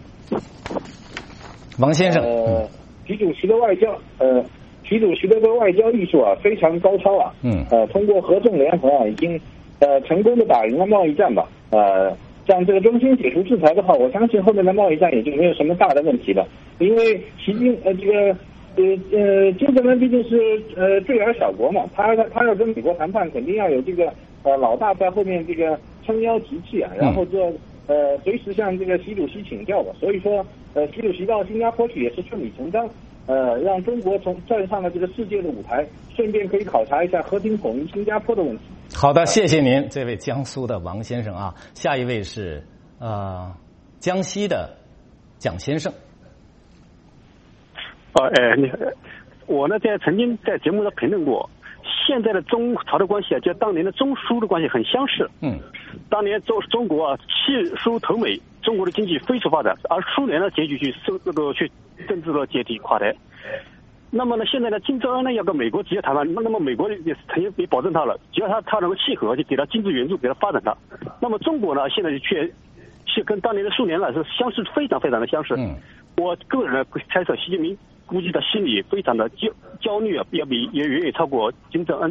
王先生， 呃，习主席的外交，呃，习主席的这个外交艺术啊，非常高超啊， 嗯， 呃，通过合纵连横啊，已经。呃，成功的打赢了贸易战吧。呃，像这个中心解除制裁的话，我相信后面的贸易战也就没有什么大的问题了。因为习近呃这个呃呃金正恩毕竟是呃坠儿小国嘛，他他他要跟美国谈判，肯定要有这个呃老大在后面这个撑腰提气啊，然后这呃随时向这个习主席请教吧。所以说呃习主席到新加坡去也是顺理成章。呃，让中国从站上了这个世界的舞台，顺便可以考察一下和平统一新加坡的问题。 好的，谢谢您，这位江苏的王先生啊。下一位是呃江西的蒋先生。 哦，哎，你我呢在曾经在节目上评论过，现在的中朝的关系啊，就当年的中苏的关系很相似。 嗯， 当年中中国啊弃苏投美，中国的经济飞速发展，而苏联呢结局去收那个去政治的解体垮台。那么呢，现在呢，金正恩呢要跟美国直接谈判，那么美国也曾经也保证他了，只要他他能够契合，就给他经济援助，给他发展他。那么中国呢，现在却却跟当年的苏联呢是相似，非常非常的相似。 嗯， 我个人呢猜测，习近平估计他心里非常的焦焦虑啊，要比也远远超过金正恩。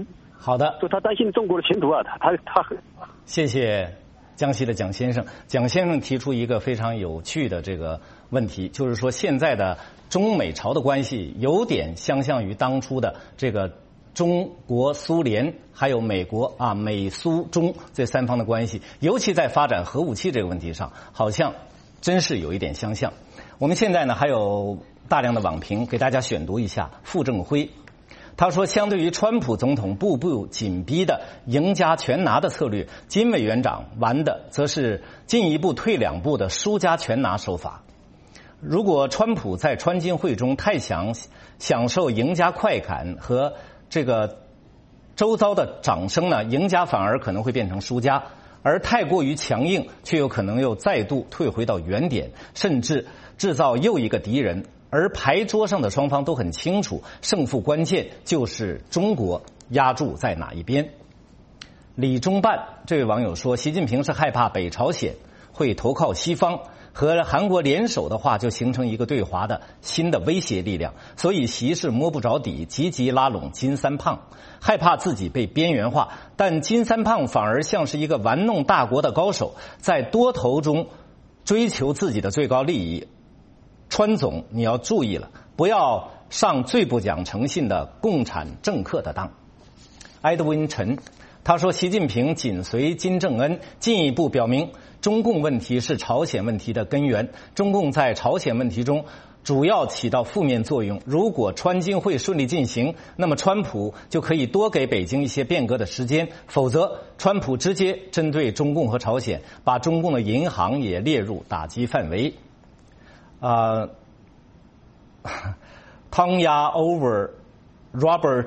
好的， 就他担心中国的前途啊，他他他很。 谢谢江西的蒋先生。蒋先生提出一个非常有趣的这个问题，就是说现在的中美朝的关系有点相像于当初的这个中国、苏联还有美国啊，美苏中这三方的关系，尤其在发展核武器这个问题上，好像真是有一点相像。我们现在呢还有大量的网评，给大家选读一下。傅正辉他说，相对于川普总统步步紧逼的赢家全拿的策略，金委员长玩的则是进一步退两步的输家全拿手法。如果川普在川金会中太想享受赢家快感和这个周遭的掌声呢，赢家反而可能会变成输家，而太过于强硬却有可能又再度退回到原点，甚至制造又一个敌人。而牌桌上的双方都很清楚，胜负关键就是中国压注在哪一边。李中办这位网友说，习近平是害怕北朝鲜会投靠西方，和韩国联手的话就形成一个对华的新的威胁力量，所以习是摸不着底，积极拉拢金三胖，害怕自己被边缘化，但金三胖反而像是一个玩弄大国的高手，在多头中追求自己的最高利益。川总，你要注意了，不要上最不讲诚信的共产政客的当。埃德温陈他说，习近平紧随金正恩，进一步表明中共问题是朝鲜问题的根源，中共在朝鲜问题中主要起到负面作用。如果川金会顺利进行，那么川普就可以多给北京一些变革的时间，否则川普直接针对中共和朝鲜，把中共的银行也列入打击范围。啊、uh, 汤压 over Robert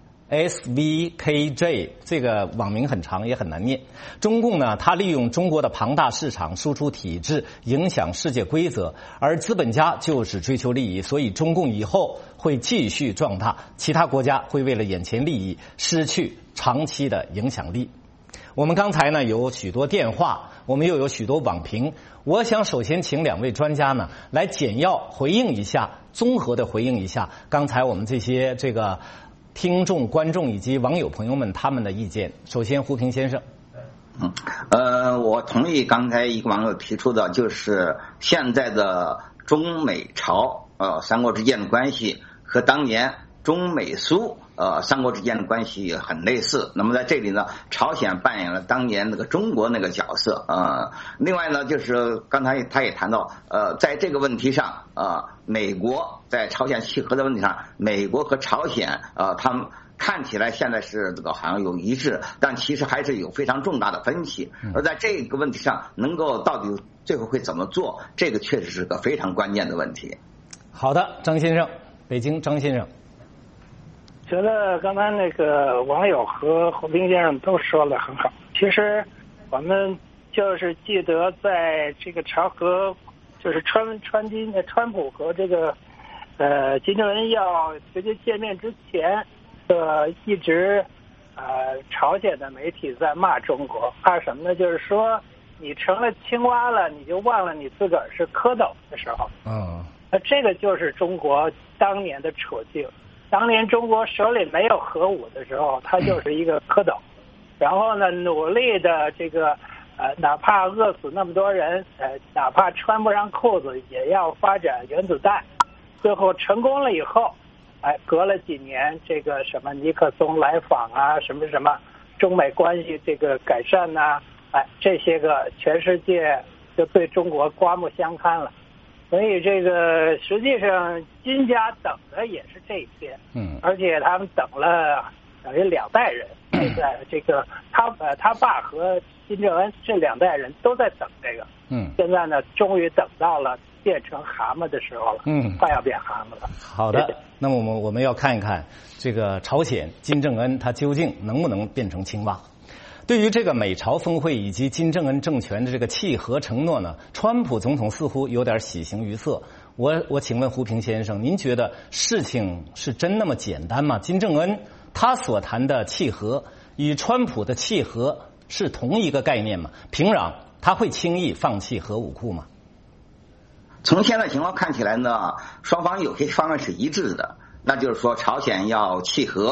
S V K J 这个网名很长也很难念。中共呢，它利用中国的庞大市场输出体制影响世界规则，而资本家就是追求利益，所以中共以后会继续壮大，其他国家会为了眼前利益失去长期的影响力。我们刚才呢有许多电话，我们又有许多网评，我想首先请两位专家呢来简要回应一下，综合的回应一下刚才我们这些这个听众、观众以及网友朋友们他们的意见。首先，胡平先生。 嗯，呃，我同意刚才一个网友提出的，就是现在的中美朝呃三国之间的关系和当年中美苏呃三国之间的关系很类似。那么在这里呢，朝鲜扮演了当年那个中国那个角色呃另外呢，就是刚才他也谈到呃在这个问题上呃美国在朝鲜契合的问题上，美国和朝鲜呃他们看起来现在是这个好像有一致，但其实还是有非常重大的分歧。而在这个问题上，能够到底最后会怎么做，这个确实是个非常关键的问题。 好的，张先生，北京张先生。 觉得刚才那个网友和胡平先生都说的很好。其实我们就是记得在这个朝核，就是川川金川普和这个呃金正恩要直接见面之前，呃一直呃朝鲜的媒体在骂中国，怕什么呢？就是说你成了青蛙了，你就忘了你自个儿是蝌蚪的时候。 嗯， 那这个就是中国当年的处境。当年中国手里没有核武的时候，它就是一个蝌蚪，然后呢，努力的这个呃，哪怕饿死那么多人，呃，哪怕穿不上裤子，也要发展原子弹。最后成功了以后，哎，隔了几年，这个什么尼克松来访啊，什么什么中美关系这个改善呐、啊，哎，这些个全世界就对中国刮目相看了。所以这个实际上金家等的也是这些， 嗯， 而且他们等了等于两代人，现在这个他呃他爸和金正恩这两代人都在等这个， 嗯， 现在呢终于等到了变成蛤蟆的时候了， 嗯， 快要变蛤蟆了。 好的，那么我们我们要看一看这个朝鲜金正恩他究竟能不能变成青蛙。对于这个美朝峰会以及金正恩政权的这个契合承诺呢，川普总统似乎有点喜形于色。我我请问胡平先生，您觉得事情是真那么简单吗？金正恩他所谈的契合与川普的契合是同一个概念吗？平壤他会轻易放弃核武库吗？ 从现在情况看起来呢，双方有些方面是一致的，那就是说朝鲜要契合。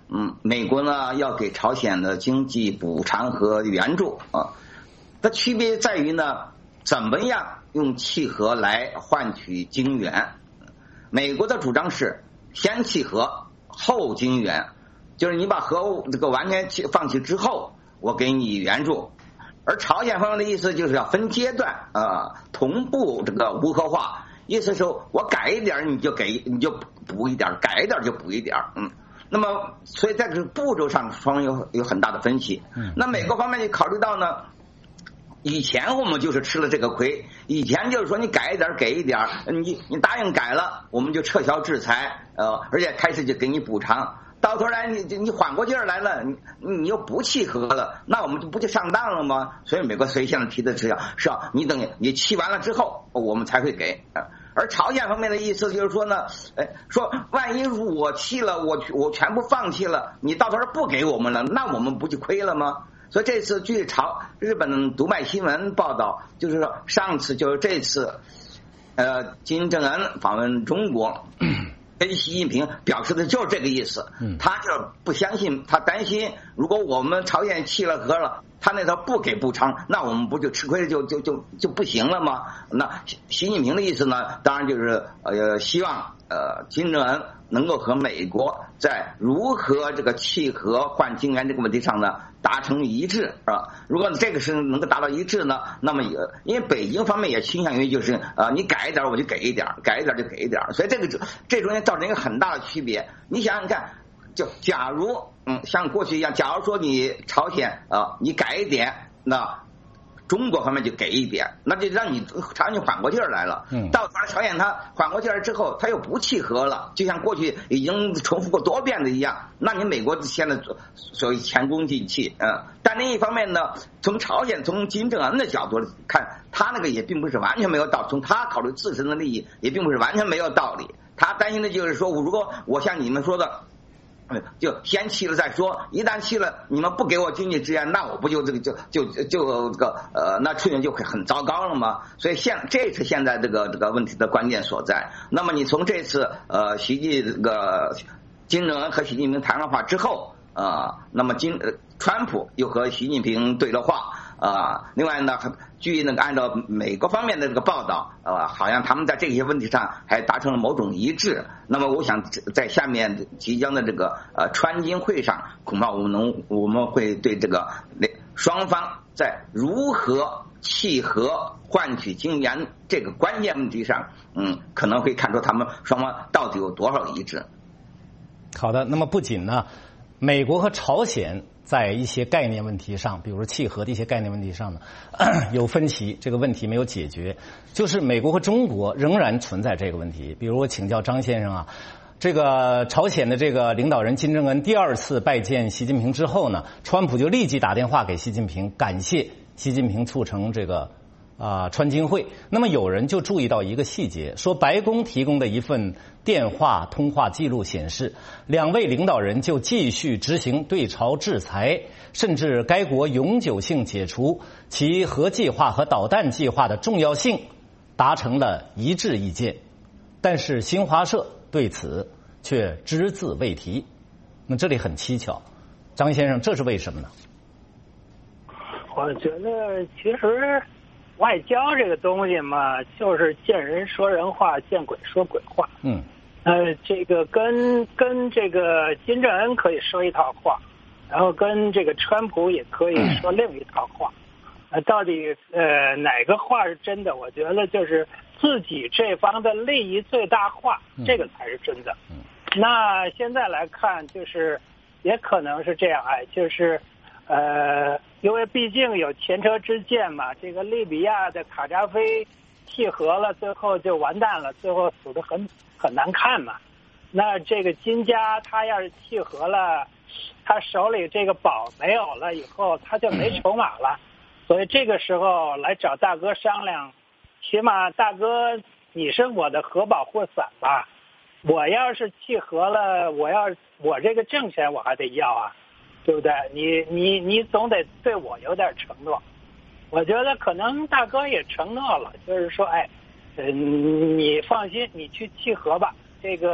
嗯，美国呢要给朝鲜的经济补偿和援助啊。它区别在于呢，怎么样用契合来换取经援。美国的主张是先契合后经援，就是你把核武这个完全放弃之后，我给你援助。而朝鲜方面的意思就是要分阶段啊、呃，同步这个无核化，意思是我改一点你就给你就补一点，改一点就补一点，嗯。那么所以在这个步骤上双方有有很大的分歧。嗯。那美国方面就考虑到呢，以前我们就是吃了这个亏，以前就是说你改一点给一点，你你答应改了，我们就撤销制裁，呃，而且开始就给你补偿。到头来你你缓过劲儿来了，你你又不契合了，那我们就不就上当了吗？所以美国所以现在提的是要是要你等你契完了之后，我们才会给。而朝鲜方面的意思就是说呢，哎，说万一我契了，我我全部放弃了，你到头来不给我们了，那我们不就亏了吗？所以这次据朝日本读卖新闻报道，就是说上次就是这次，呃，金正恩访问中国。跟习近平表示的就是这个意思，他就不相信，他担心如果我们朝鲜契了合了，他那头不给补偿，那我们不就吃亏就就就就不行了吗？那习近平的意思呢，当然就是呃希望呃金正恩能够和美国在如何这个契合换经援这个问题上呢达成一致啊。如果这个是能够达到一致呢，那么也因为北京方面也倾向于就是呃你改一点我就给一点，改一点就给一点，所以这个这中间造成一个很大的区别。你想想看，就假如嗯像过去一样，假如说你朝鲜啊、呃、你改一点，那中国方面就给一点，那就让你朝鲜缓过劲儿来了。嗯，到头来朝鲜他缓过劲儿之后，他又不契合了，就像过去已经重复过多遍的一样。那你美国现在所谓前功尽弃，嗯，但另一方面呢，从朝鲜从金正恩的角度看，他那个也并不是完全没有道理，从他考虑自身的利益也并不是完全没有道理。他担心的就是说，如果我像你们说的。就先契了再说，一旦契了，你们不给我经济支援，那我不就这个就就就这个呃，那处境就会很糟糕了吗？所以现这是现在这个这个问题的关键所在。那么你从这次呃习近这个金正恩和习近平谈了话之后啊、呃，那么金呃川普又和习近平对了话。啊，另外呢，据那个按照美国方面的这个报道，呃，好像他们在这些问题上还达成了某种一致。那么，我想在下面即将的这个呃川金会上，恐怕我们能我们会对这个双方在如何契合换取经援这个关键问题上，嗯，可能会看出他们双方到底有多少一致。 好的，那么不仅呢，美国和朝鲜在一些概念问题上，比如说契合的一些概念问题上呢，有分歧，这个问题没有解决。就是美国和中国仍然存在这个问题。比如我请教张先生啊，这个朝鲜的这个领导人金正恩第二次拜见习近平之后呢，川普就立即打电话给习近平，感谢习近平促成这个啊川金会。那么有人就注意到一个细节，说白宫提供的一份电话通话记录显示，两位领导人就继续执行对朝制裁，甚至该国永久性解除其核计划和导弹计划的重要性达成了一致意见。但是新华社对此却只字未提。那这里很蹊跷，张先生，这是为什么呢？ 我觉得其实外交这个东西嘛，就是见人说人话，见鬼说鬼话。 嗯， 呃，这个跟跟这个金正恩可以说一套话，然后跟这个川普也可以说另一套话。呃，到底呃哪个话是真的？我觉得就是自己这方的利益最大化，这个才是真的。 嗯， 那现在来看，就是也可能是这样，哎，就是。呃，因为毕竟有前车之鉴嘛，这个利比亚的卡扎菲契合了，最后就完蛋了，最后死得很很难看嘛。那这个金家他要是契合了，他手里这个宝没有了以后，他就没筹码了，所以这个时候来找大哥商量，起码大哥你是我的核保护伞吧，我要是契合了，我要我这个挣钱我还得要啊。对不对？你你你总得对我有点承诺，我觉得可能大哥也承诺了，就是说，哎，嗯，你放心，你去契合吧。这个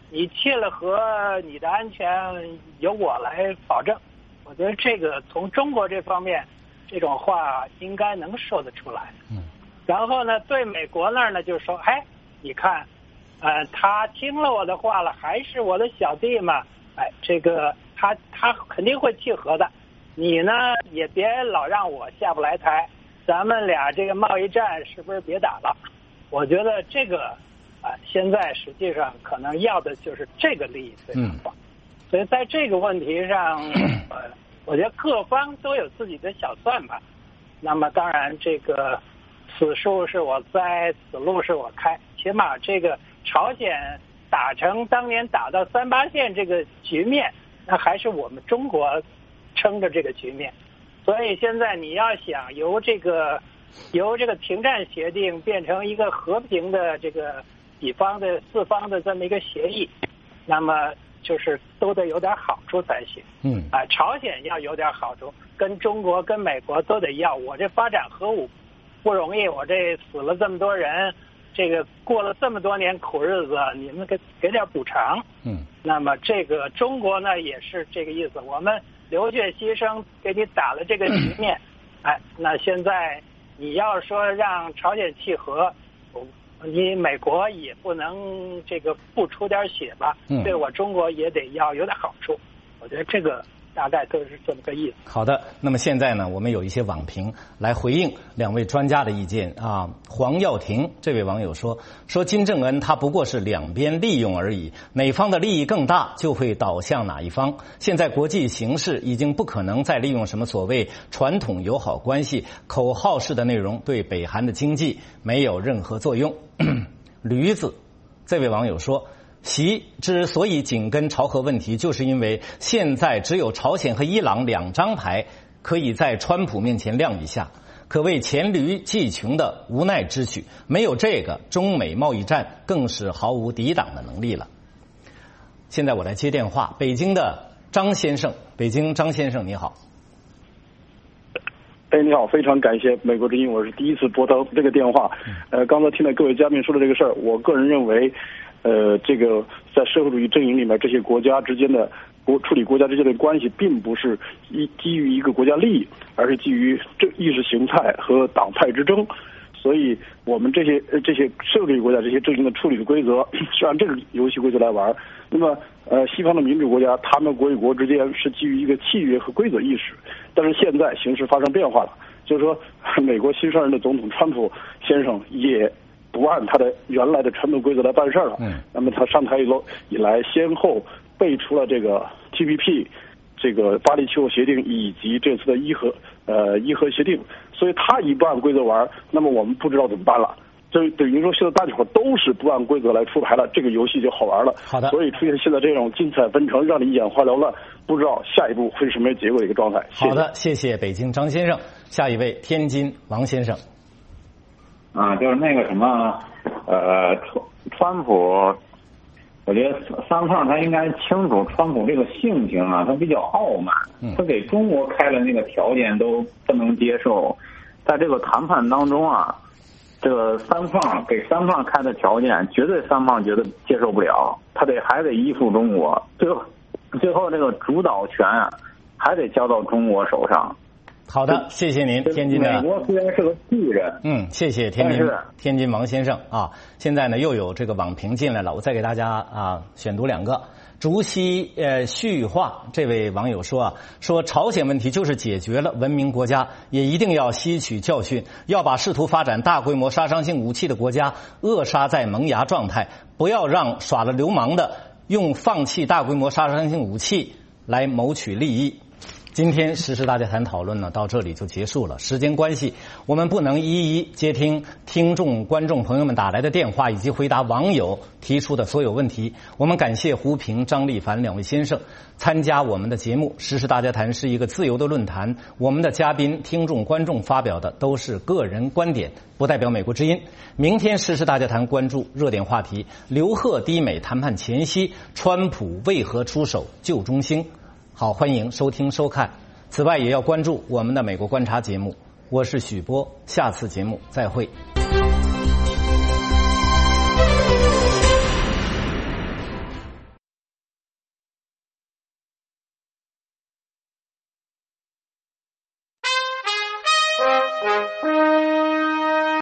你弃了核，你的安全由我来保证。我觉得这个从中国这方面，这种话应该能说得出来。 嗯。 然后呢，对美国那儿呢，就是说，哎，你看，呃，他听了我的话了，还是我的小弟嘛，哎，这个他他肯定会弃核的。你呢，也别老让我下不来台，咱们俩这个贸易战是不是别打了？我觉得这个啊、呃，现在实际上可能要的就是这个利益最大化。嗯。所以在这个问题上，呃，我觉得各方都有自己的小算盘。那么当然，这个此树是我栽，此路是我开。起码这个朝鲜打成当年打到三八线这个局面，那还是我们中国撑着这个局面。所以现在你要想由这个由这个停战协定变成一个和平的这个几方的四方的这么一个协议，那么就是都得有点好处才行。 嗯啊，朝鲜要有点好处，跟中国跟美国都得要。我这发展核武不容易，我这死了这么多人，这个过了这么多年苦日子，你们给给点补偿。 嗯， 那么这个中国呢也是这个意思，我们流血牺牲给你打了这个局面。哎，那现在你要说让朝鲜弃核，你美国也不能这个不出点血吧？ 嗯， 对我中国也得要有点好处。我觉得这个大概都是这么个意思。 好的，那么现在呢，我们有一些网评来回应两位专家的意见啊。黄耀庭这位网友说，说金正恩他不过是两边利用而已，哪方的利益更大，就会导向哪一方。现在国际形势已经不可能再利用什么所谓传统友好关系、口号式的内容对北韩的经济没有任何作用。驴子这位网友说，习之所以紧跟朝核问题，就是因为现在只有朝鲜和伊朗两张牌可以在川普面前亮一下，可谓黔驴技穷的无奈之举。没有这个，中美贸易战更是毫无抵挡的能力了。现在我来接电话，北京的张先生，北京张先生你好。 哎，你好，非常感谢美国之音，我是第一次拨通这个电话。呃，刚才听到各位嘉宾说的这个事儿，我个人认为，呃，这个在社会主义阵营里面，这些国家之间的国处理国家之间的关系，并不是一基于一个国家利益，而是基于这意识形态和党派之争。所以，我们这些这些社会主义国家这些阵营的处理的规则是按这个游戏规则来玩。那么，呃，西方的民主国家，他们国与国之间是基于一个契约和规则意识。但是现在形势发生变化了，就是说，美国新上任的总统川普先生也不按他的原来的传统规则来办事了。 嗯。 那么他上台以后以来，先后背出了这个 T P P。这个巴黎气候协定以及这次的伊核呃伊核协定，所以他一不按规则玩，那么我们不知道怎么办了。这等于说现在大家伙都是不按规则来出牌了，这个游戏就好玩了。 好的， 所以出现现在这种精彩纷呈，让你眼花缭乱，不知道下一步会是什么结果的一个状态。 好的，谢谢北京张先生。下一位天津王先生。 啊，就是那个什么，呃，川川普。我觉得三胖他应该清楚川普这个性情啊，他比较傲慢，他给中国开的那个条件都不能接受，在这个谈判当中啊，这个三胖给三胖开的条件，绝对三胖觉得接受不了，他得还得依附中国，最后最后这个主导权啊，还得交到中国手上。 好的，谢谢您，天津的。 美国虽然是个巨人， 嗯，谢谢天津天津王先生啊。现在呢又有这个网评进来了，我再给大家啊选读两个。竹溪呃旭化这位网友说啊，说朝鲜问题就是解决了，文明国家也一定要吸取教训，要把试图发展大规模杀伤性武器的国家扼杀在萌芽状态，不要让耍了流氓的用放弃大规模杀伤性武器来谋取利益。今天时事大家谈讨论呢到这里就结束了，时间关系我们不能一一接听听众观众朋友们打来的电话以及回答网友提出的所有问题。我们感谢胡平、张立凡两位先生参加我们的节目。时事大家谈是一个自由的论坛，我们的嘉宾、听众、观众发表的都是个人观点，不代表美国之音。明天时事大家谈关注热点话题：刘鹤低美谈判前夕，川普为何出手救中兴？好，欢迎收听收看。此外，也要关注我们的美国观察节目。我是许波，下次节目再会。